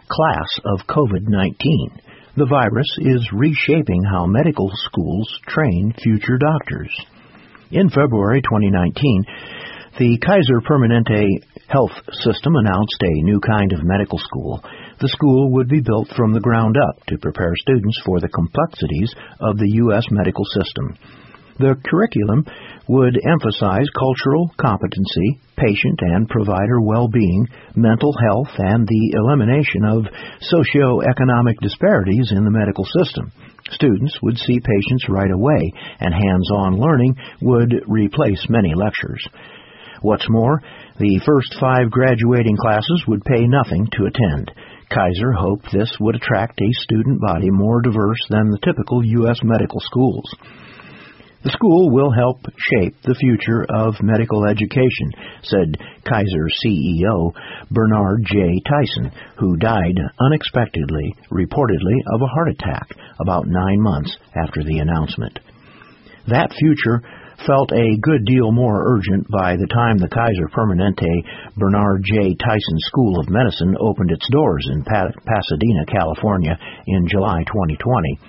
class of COVID-19. The virus is reshaping how medical schools train future doctors. In February 2019, the Kaiser Permanente Health System announced a new kind of medical school. The school would be built from the ground up to prepare students for the complexities of the U.S. medical system. The curriculum would emphasize cultural competency, patient and provider well-being, mental health, and the elimination of socioeconomic disparities in the medical system. Students would see patients right away, and hands-on learning would replace many lectures. What's more, the first 5 graduating classes would pay nothing to attend. Kaiser hoped this would attract a student body more diverse than the typical U.S. medical schools. The school will help shape the future of medical education, said Kaiser CEO Bernard J. Tyson, who died unexpectedly, reportedly of a heart attack, about 9 months after the announcement. That future felt a good deal more urgent by the time the Kaiser Permanente Bernard J. Tyson School of Medicine opened its doors in Pasadena, California in July 2020.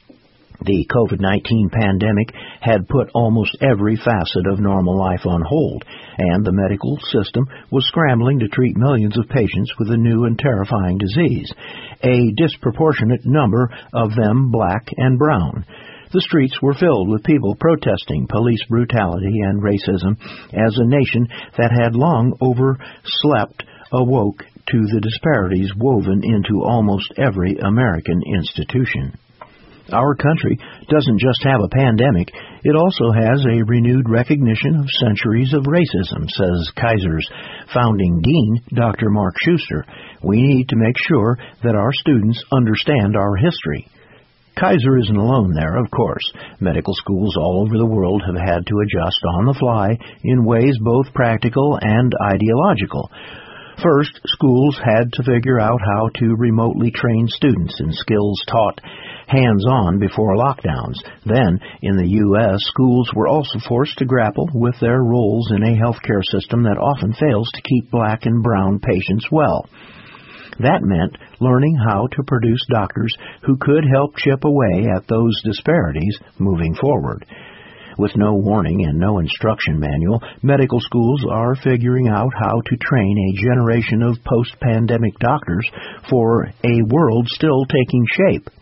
The COVID-19 pandemic had put almost every facet of normal life on hold, and the medical system was scrambling to treat millions of patients with a new and terrifying disease, a disproportionate number of them black and brown. The streets were filled with people protesting police brutality and racism as a nation that had long overslept awoke to the disparities woven into almost every American institution. Our country doesn't just have a pandemic, it also has a renewed recognition of centuries of racism, says Kaiser's founding dean, Dr. Mark Schuster. We need to make sure that our students understand our history. Kaiser isn't alone there, of course. Medical schools all over the world have had to adjust on the fly in ways both practical and ideological. First, schools had to figure out how to remotely train students in skills taught hands-on before lockdowns. Then, in the U.S., schools were also forced to grapple with their roles in a healthcare system that often fails to keep black and brown patients well. That meant learning how to produce doctors who could help chip away at those disparities moving forward. With no warning and no instruction manual, medical schools are figuring out how to train a generation of post-pandemic doctors for a world still taking shape.